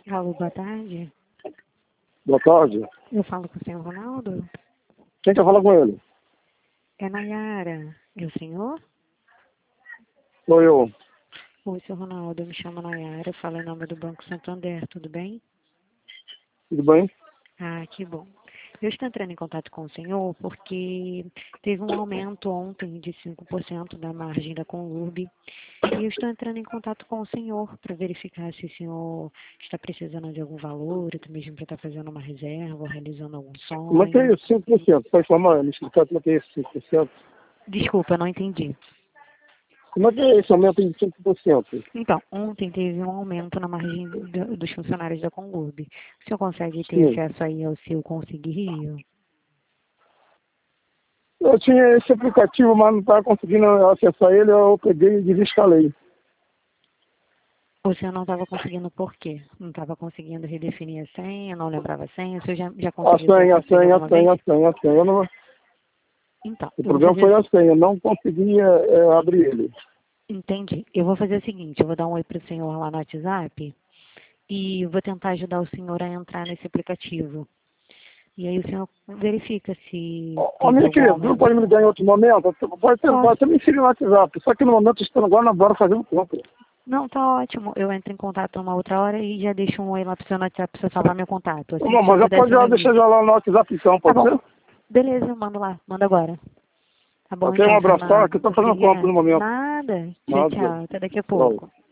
Alô, boa tarde. Boa tarde. Eu falo com o senhor Ronaldo? Quem quer falar com ele? É Nayara. É o senhor? Sou eu. Oi, senhor Ronaldo, eu me chamo Nayara, eu falo em nome do Banco Santander, tudo bem? Tudo bem? Ah, que bom. Eu estou entrando em contato com o senhor porque teve um aumento ontem de 5% da margem da Conurb e eu estou entrando em contato com o senhor para verificar se o senhor está precisando de algum valor, até mesmo para estar fazendo uma reserva ou realizando algum Como é que é sonho. isso? 5%? Pode informar, me explicar como é que é esse 5%? Desculpa, eu não entendi. Como é que é esse aumento de 5%? Então, ontem teve um aumento na margem dos funcionários da Conurb. O senhor consegue ter Sim. acesso aí ao seu Consigue Rio? Eu tinha esse aplicativo, mas não estava conseguindo acessar ele, eu peguei e desinstalei. O senhor não estava conseguindo por quê? Não estava conseguindo redefinir a senha, não lembrava a senha? O senhor já A conseguiu ter senha, a acesso aí senha, alguma a senha, vez? a senha, a senha. Então, O eu vou problema fazer foi a assim. senha, eu não conseguia abrir ele. Entendi. Eu vou fazer o seguinte, eu vou dar um oi para o senhor lá no WhatsApp e vou tentar ajudar o senhor a entrar nesse aplicativo. E aí o senhor verifica se Ô, teve minha algum querida, você não aumento. pode me ligar em outro momento? Pode Posso? até me seguir no WhatsApp, só que no momento estou agora na bora fazendo compra. Não, tá ótimo. Eu entro em contato numa outra hora e já deixo um oi lá pro seu WhatsApp pra você salvar meu contato. Assim Bom, que o senhor mas já puder, pode você me já avisa. deixar já lá no WhatsApp então, Tá pode bom. ser? Beleza, eu mando lá. Manda agora. Tá bom Ok, um então, abraço, tá? Fernando. Que eu tô fazendo compra Obrigada. no momento. Nada. Tchau, Nada. tchau. Até daqui a Tchau. pouco.